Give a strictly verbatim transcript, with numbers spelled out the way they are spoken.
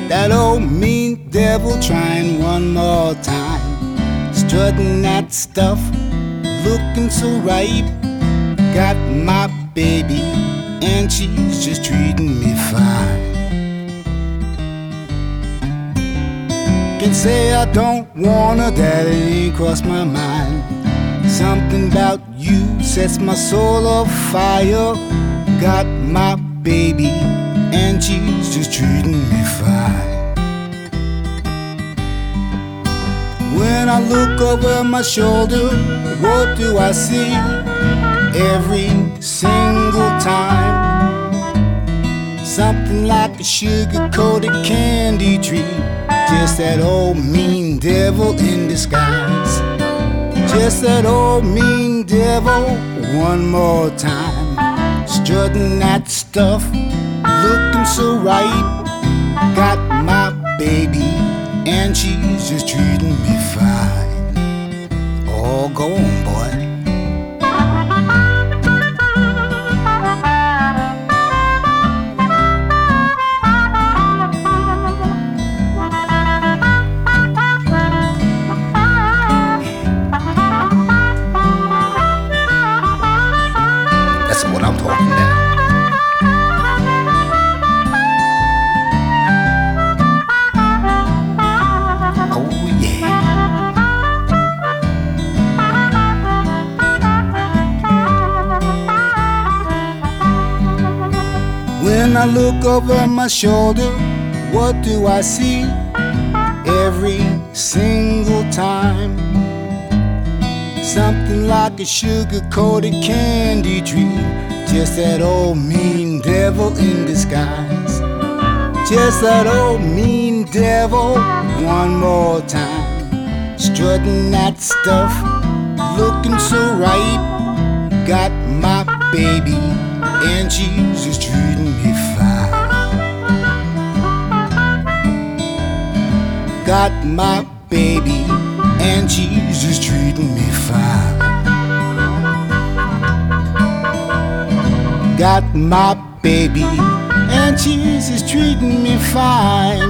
That old mean devil trying one more time, strutting that stuff, looking so ripe. Got my baby and she's just treating me fine. Can say I don't want her, that ain't crossed my mind. Something about you sets my soul on fire. Got my baby and she's just treating me fine. When I look over my shoulder, what do I see? Every single time, something like a sugar-coated candy tree. Just that old mean devil in disguise. Just that old mean devil one more time, strutting that stuff, looking so right. Got my baby and she's just treating me fine. Oh, go on, boy. That's what I'm talking about. When I look over my shoulder, what do I see? Every single time, something like a sugar-coated candy tree. Just that old mean devil in disguise. Just that old mean devil one more time, strutting that stuff, looking so right. Got my baby and she's just treating me fine. Got my baby and she's just treating me fine. Got my baby and she's just treating me fine.